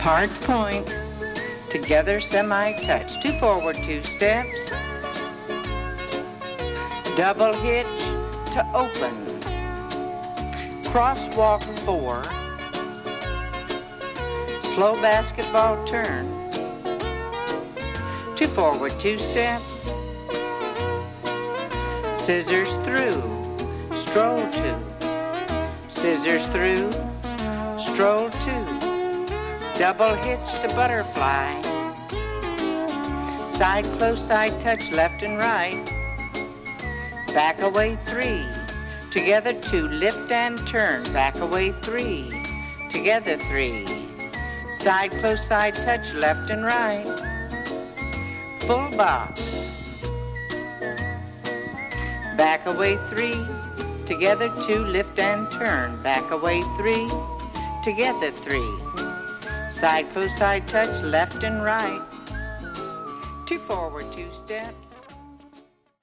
Part point, together semi-touch, 2 forward, 2 steps, double hitch to open, crosswalk 4, slow basketball turn, 2 forward, 2 steps, scissors through, stroll 2, scissors through, stroll 2, double hitch to butterfly, side close side touch left and right, back away 3, together 2, lift and turn, back away 3, together 3, side close side touch left and right, full box, back away 3, together 2, lift and turn, back away 3, together 3, side close side touch left and right, 2 forward, 2 steps,